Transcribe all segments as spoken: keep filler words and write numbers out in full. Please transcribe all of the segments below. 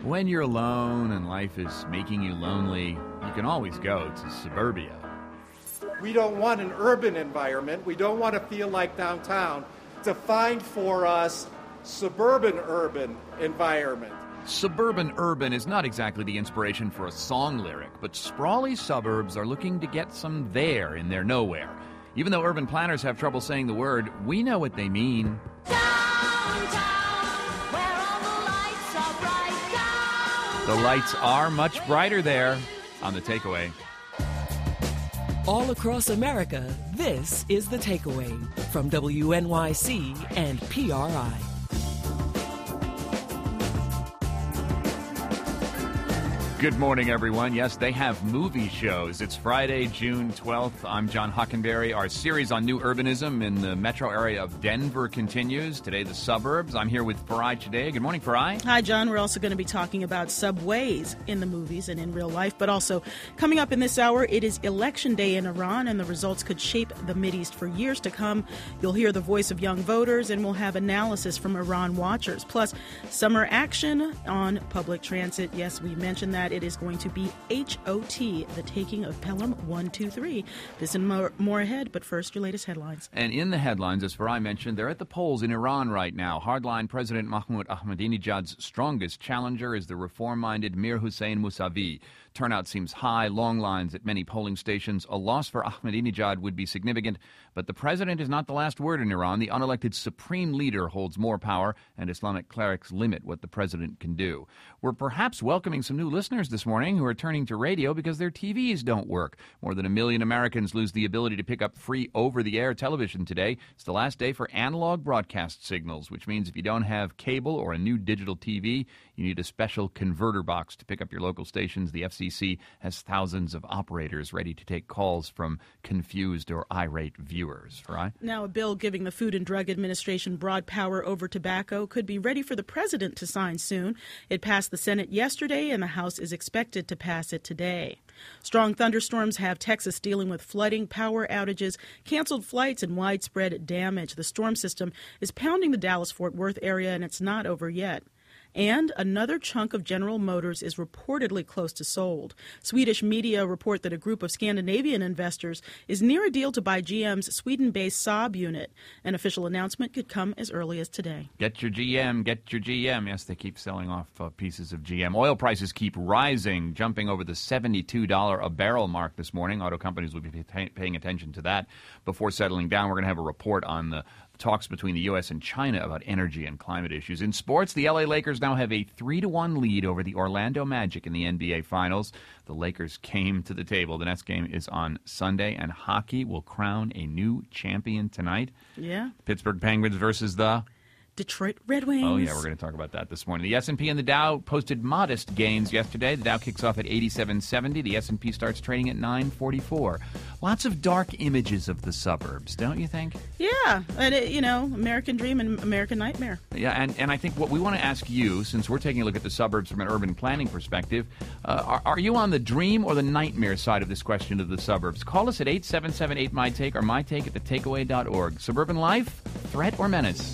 When you're alone and life is making you lonely, you can always go to suburbia. We don't want an urban environment. We don't want to feel like downtown. Define for us suburban urban environment. Suburban urban is not exactly the inspiration for a song lyric, but sprawly suburbs are looking to get some there in their nowhere. Even though urban planners have trouble saying the word, we know what they mean. Downtown, where all the lights are bright. Downtown. The lights are much brighter there on The Takeaway. All across America, this is The Takeaway from W N Y C and P R I. Good morning, everyone. Yes, they have movie shows. It's Friday, June twelfth. I'm John Hockenberry. Our series on new urbanism in the metro area of Denver continues. Today, the suburbs. I'm here with Farai Chideya. Good morning, Farai. Hi, John. We're also going to be talking about subways in the movies and in real life, but also coming up in this hour, it is election day in Iran, and the results could shape the Mideast for years to come. You'll hear the voice of young voters, and we'll have analysis from Iran watchers. Plus, summer action on public transit. Yes, we mentioned that. It is going to be H O T, the taking of Pelham one two three. This and more, more ahead, but first, your latest headlines. And in the headlines, as Farai mentioned, they're at the polls in Iran right now. Hardline President Mahmoud Ahmadinejad's strongest challenger is the reform-minded Mir Hossein Mousavi. Turnout seems high, long lines at many polling stations. A loss for Ahmadinejad would be significant, but the president is not the last word in Iran. The unelected supreme leader holds more power, and Islamic clerics limit what the president can do. We're perhaps welcoming some new listeners this morning who are turning to radio because their T Vs don't work. More than a million Americans lose the ability to pick up free over-the-air television today. It's the last day for analog broadcast signals, which means if you don't have cable or a new digital T V, you need a special converter box to pick up your local stations. The F C C has thousands of operators ready to take calls from confused or irate viewers. Right? Now, a bill giving the Food and Drug Administration broad power over tobacco could be ready for the president to sign soon. It passed the Senate yesterday, and the House is expected to pass it today. Strong thunderstorms have Texas dealing with flooding, power outages, canceled flights, and widespread damage. The storm system is pounding the Dallas-Fort Worth area, and it's not over yet. And another chunk of General Motors is reportedly close to sold. Swedish media report that a group of Scandinavian investors is near a deal to buy G M's Sweden-based Saab unit. An official announcement could come as early as today. Get your G M, get your G M. Yes, they keep selling off uh, pieces of G M. Oil prices keep rising, jumping over the seventy-two dollars a barrel mark this morning. Auto companies will be pay- paying attention to that. Before settling down, we're going to have a report on the talks between the U S and China about energy and climate issues. In sports, the L A Lakers now have a three to one lead over the Orlando Magic in the N B A Finals. The Lakers came to the table. The next game is on Sunday, and hockey will crown a new champion tonight. Yeah. Pittsburgh Penguins versus the Detroit Red Wings. Oh, yeah, we're going to talk about that this morning. The S and P and the Dow posted modest gains yesterday. The Dow kicks off at eighty-seven seventy. The S and P starts trading at nine forty-four. Lots of dark images of the suburbs, don't you think? Yeah, and it, you know, American dream and American nightmare. Yeah, and, and I think what we want to ask you, since we're taking a look at the suburbs from an urban planning perspective, uh, are, are you on the dream or the nightmare side of this question of the suburbs? Call us at eight seven seven eight my take or my take at the takeaway dot org. Suburban life, threat or menace?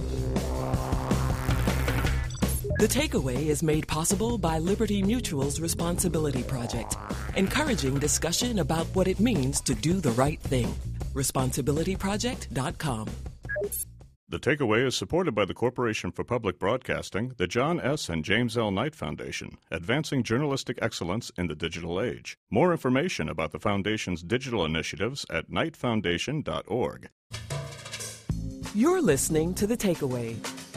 The Takeaway is made possible by Liberty Mutual's Responsibility Project, encouraging discussion about what it means to do the right thing. responsibility project dot com. The Takeaway is supported by the Corporation for Public Broadcasting, the John S. and James L. Knight Foundation, advancing journalistic excellence in the digital age. More information about the Foundation's digital initiatives at knight foundation dot org. You're listening to The Takeaway.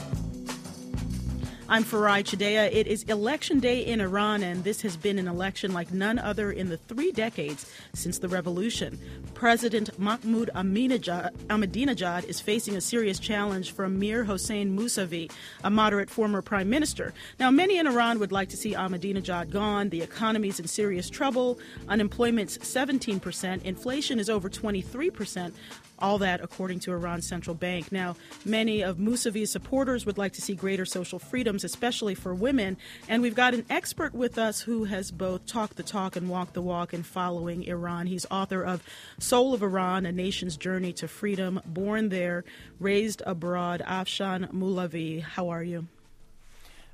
I'm Farai Chideya. It is election day in Iran, and this has been an election like none other in the three decades since the revolution. President Mahmoud Ahmadinejad is facing a serious challenge from Mir Hossein Mousavi, a moderate former prime minister. Now, many in Iran would like to see Ahmadinejad gone. The economy's in serious trouble. Unemployment's seventeen percent. Inflation is over twenty-three percent. All that according to Iran's central bank. Now, many of Mousavi's supporters would like to see greater social freedoms, especially for women. And we've got an expert with us who has both talked the talk and walked the walk in following Iran. He's author of Soul of Iran, A Nation's Journey to Freedom, Born There, Raised Abroad. Afshan Moulavi, how are you?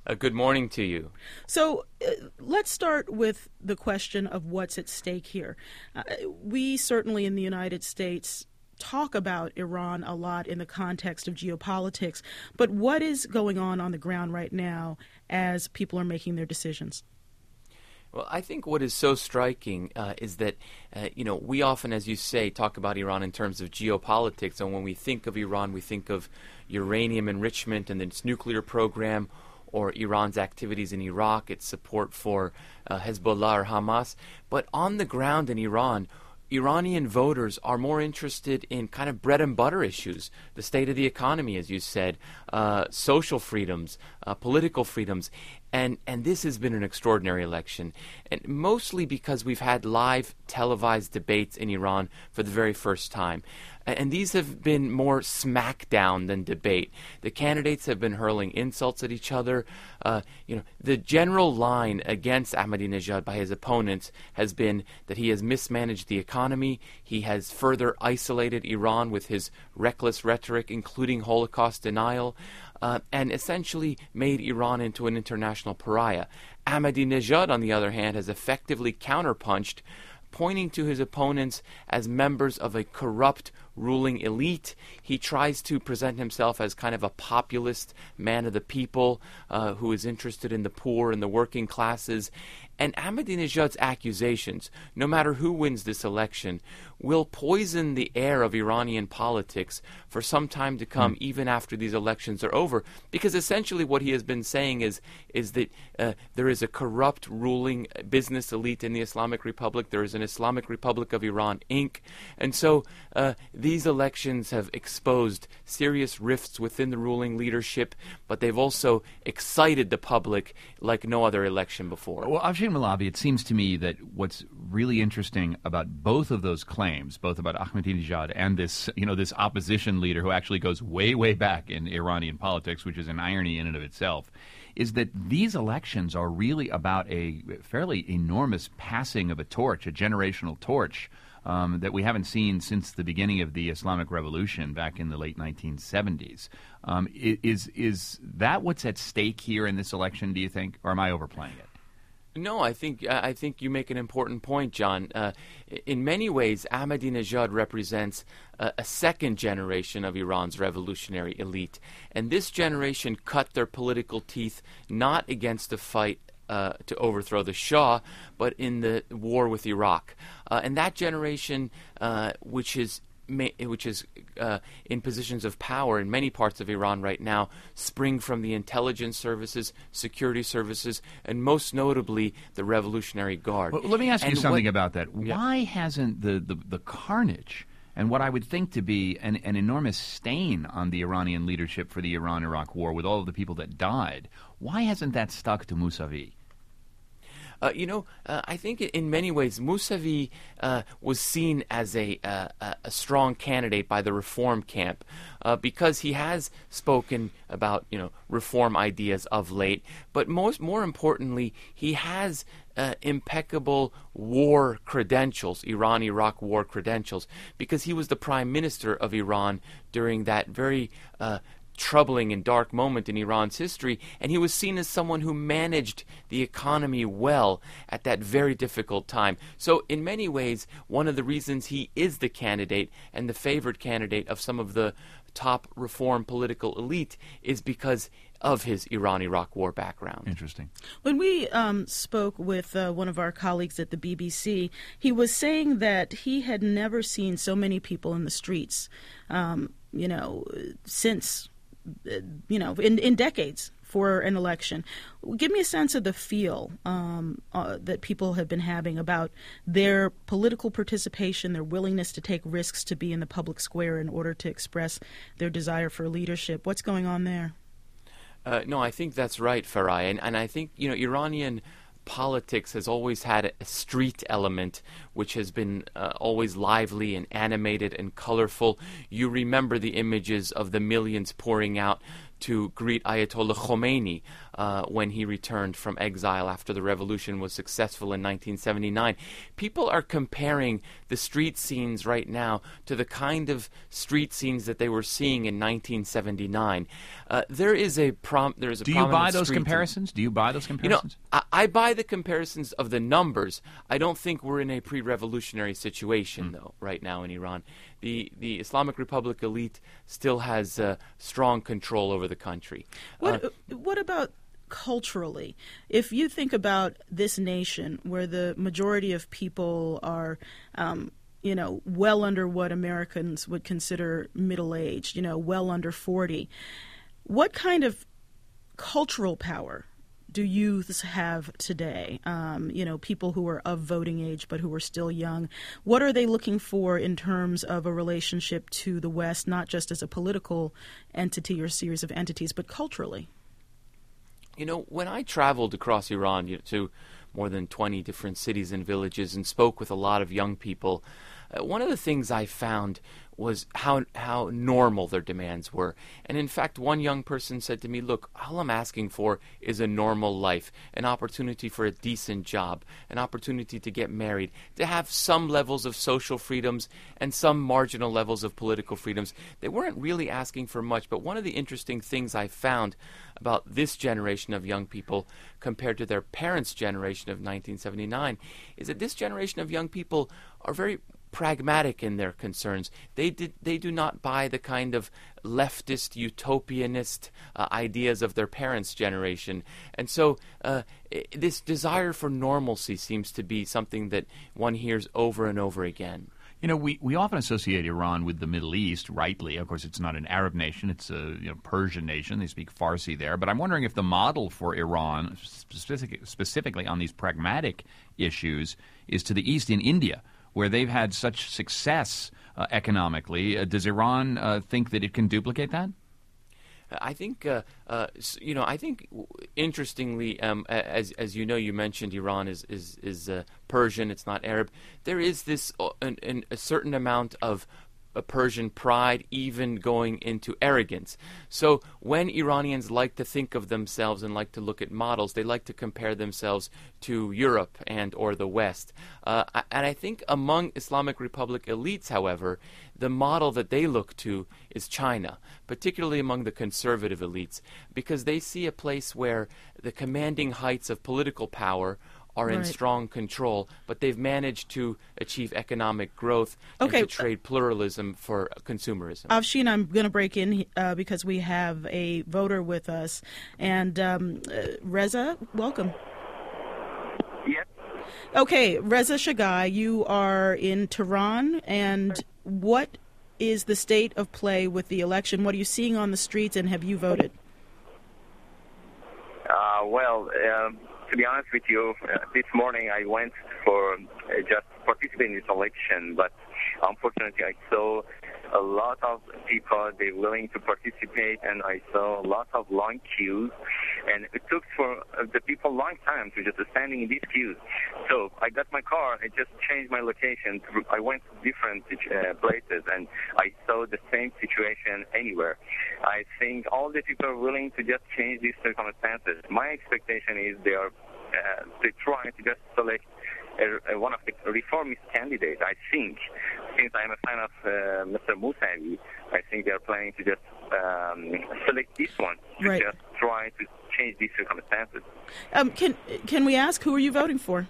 Uh, good morning to you. So uh, let's start with the question of what's at stake here. Uh, we certainly in the United States talk about Iran a lot in the context of geopolitics, but what is going on on the ground right now as people are making their decisions? Well, I think what is so striking uh, is that, uh, you know, we often, as you say, talk about Iran in terms of geopolitics, and when we think of Iran, we think of uranium enrichment and its nuclear program, or Iran's activities in Iraq, its support for uh, Hezbollah or Hamas. But on the ground in Iran, Iranian voters are more interested in kind of bread and butter issues, the state of the economy, as you said, uh, social freedoms, uh, political freedoms. And, and this has been an extraordinary election, and mostly because we've had live televised debates in Iran for the very first time. And these have been more smackdown than debate. The candidates have been hurling insults at each other. Uh, you know, the general line against Ahmadinejad by his opponents has been that he has mismanaged the economy. He has further isolated Iran with his reckless rhetoric, including Holocaust denial, uh, and essentially made Iran into an international pariah. Ahmadinejad, on the other hand, has effectively counterpunched, pointing to his opponents as members of a corrupt ruling elite. He tries to present himself as kind of a populist man of the people uh, who is interested in the poor and the working classes. And Ahmadinejad's accusations, no matter who wins this election, will poison the air of Iranian politics for some time to come, mm. even after these elections are over. Because essentially what he has been saying is, is that uh, there is a corrupt ruling business elite in the Islamic Republic. There is an Islamic Republic of Iran, Incorporated. And so uh, these elections have exposed serious rifts within the ruling leadership, but they've also excited the public like no other election before. Well, Afshin Malabi, it seems to me that what's really interesting about both of those claims, both about Ahmadinejad and this, you know, this opposition leader who actually goes way, way back in Iranian politics, which is an irony in and of itself, is that these elections are really about a fairly enormous passing of a torch, a generational torch, um, that we haven't seen since the beginning of the Islamic Revolution back in the late nineteen seventies. Um, is is that what's at stake here in this election, do you think, or am I overplaying it? No, I think I think you make an important point, John. Uh, in many ways, Ahmadinejad represents a, a second generation of Iran's revolutionary elite, and this generation cut their political teeth not against the fight uh, to overthrow the Shah, but in the war with Iraq. Uh, and that generation, uh, which is which is uh, in positions of power in many parts of Iran right now, spring from the intelligence services, security services, and most notably the Revolutionary Guard. Well, let me ask and you something what, about that. Yeah. Why hasn't the, the, the carnage and what I would think to be an, an enormous stain on the Iranian leadership for the Iran-Iraq war with all of the people that died, why hasn't that stuck to Mousavi? Uh, you know, uh, I think in many ways Mousavi uh, was seen as a, uh, a strong candidate by the reform camp uh, because he has spoken about, you know, reform ideas of late. But most, more importantly, he has uh, impeccable war credentials, Iran-Iraq war credentials, because he was the prime minister of Iran during that very uh, troubling and dark moment in Iran's history, and he was seen as someone who managed the economy well at that very difficult time. So in many ways, one of the reasons he is the candidate and the favored candidate of some of the top reform political elite is because of his Iran-Iraq war background. Interesting. When we um, spoke with uh, one of our colleagues at the B B C, he was saying that he had never seen so many people in the streets, um, you know, since you know, in, in decades for an election. Give me a sense of the feel um, uh, that people have been having about their political participation, their willingness to take risks to be in the public square in order to express their desire for leadership. What's going on there? Uh, no, I think that's right, Farai. And, and I think, you know, Iranian politics has always had a street element which has been uh, always lively and animated and colorful. You remember the images of the millions pouring out to greet Ayatollah Khomeini uh, when he returned from exile after the revolution was successful in nineteen seventy-nine. People are comparing the street scenes right now to the kind of street scenes that they were seeing in nineteen seventy-nine. Uh, there is a prom. There is a. Do you buy those street comparisons? Do you buy those comparisons? You know, I, I buy the comparisons of the numbers. I don't think we're in a pre-revolutionary situation, mm. though, right now in Iran. The the Islamic Republic elite still has uh, strong control over the country. What, uh, what about culturally? If you think about this nation where the majority of people are, um, you know, well under what Americans would consider middle-aged, you know, well under forty, what kind of cultural power do youths have today? Um, you know, people who are of voting age but who are still young. What are they looking for in terms of a relationship to the West, not just as a political entity or series of entities, but culturally? You know, when I traveled across Iran you know, to more than twenty different cities and villages and spoke with a lot of young people, uh, one of the things I found was how how normal their demands were. And in fact, one young person said to me, look, all I'm asking for is a normal life, an opportunity for a decent job, an opportunity to get married, to have some levels of social freedoms and some marginal levels of political freedoms. They weren't really asking for much, but one of the interesting things I found about this generation of young people compared to their parents' generation of nineteen seventy-nine is that this generation of young people are very pragmatic in their concerns. They did. They do not buy the kind of leftist, utopianist uh, ideas of their parents' generation, and so uh, I- this desire for normalcy seems to be something that one hears over and over again. You know, we, we often associate Iran with the Middle East, rightly. Of course, it's not an Arab nation. It's a you know, Persian nation. They speak Farsi there. But I'm wondering if the model for Iran, specific, specifically on these pragmatic issues, is to the east in India, where they've had such success uh, economically. Uh, does Iran uh, think that it can duplicate that? I think, uh, uh, you know, I think, interestingly, um, as as you know, you mentioned Iran is is is uh, Persian. It's not Arab. There is this uh, an, an, a certain amount of a Persian pride, even going into arrogance. So when Iranians like to think of themselves and like to look at models, they like to compare themselves to Europe and or the West. Uh, and I think among Islamic Republic elites, however, the model that they look to is China, particularly among the conservative elites, because they see a place where the commanding heights of political power are in right. strong control, but they've managed to achieve economic growth okay. and to trade pluralism for consumerism. Afshin, I'm going to break in uh, because we have a voter with us. And um, uh, Reza, welcome. Yes. Okay, Reza Shagai, you are in Tehran, and what is the state of play with the election? What are you seeing on the streets, and have you voted? Uh, well, um, to be honest with you, uh, this morning I went for uh, just participating in this election, but unfortunately I saw a lot of people, they willing to participate, and I saw a lot of long queues, and it took for uh, the people a long time to just standing in these queues. So I got my car, I just changed my location. To, I went to different uh, places, and I saw the same situation anywhere. I think all the people are willing to just change these circumstances. My expectation is they are uh, they try to just select a, a, one of the reformist candidates. I think, since I'm a fan of uh, Mister Mousavi, I think they are planning to just um, select this one to right. just try to change these circumstances. Um, can can we ask, who are you voting for?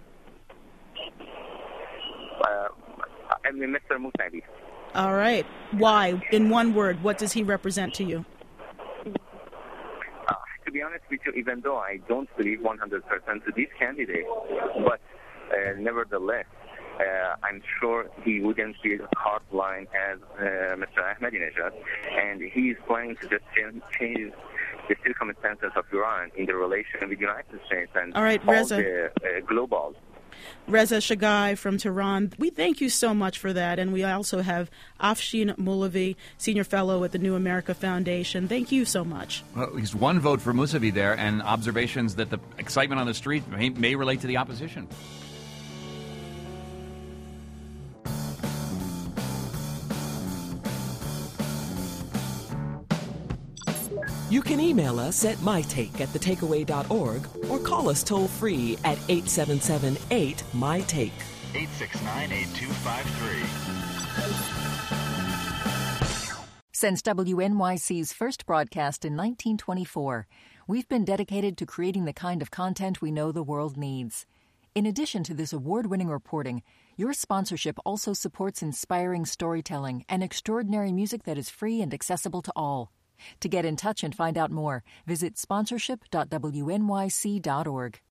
Uh, I mean, Mister Mousavi. All right. Why? In one word, what does he represent to you? Uh, to be honest with you, even though I don't believe one hundred percent to this candidate, but uh, nevertheless, uh, I'm sure he wouldn't be a hard line as uh, Mister Ahmadinejad, and he is planning to just change the circumstances of Iran in the relation with the United States and all, right, all Reza. the uh, global. Reza Shagai from Tehran, we thank you so much for that. And we also have Afshin Mousavi, Senior Fellow at the New America Foundation. Thank you so much. Well, at least one vote for Mousavi there, and observations that the excitement on the street may, may relate to the opposition. You can email us at mytake at the takeaway dot org or call us toll-free at eight seven seven eight, M Y T A K E. eight six nine, eight two five three. Since W N Y C's first broadcast in nineteen twenty-four, we've been dedicated to creating the kind of content we know the world needs. In addition to this award-winning reporting, your sponsorship also supports inspiring storytelling and extraordinary music that is free and accessible to all. To get in touch and find out more, visit sponsorship dot w n y c dot org.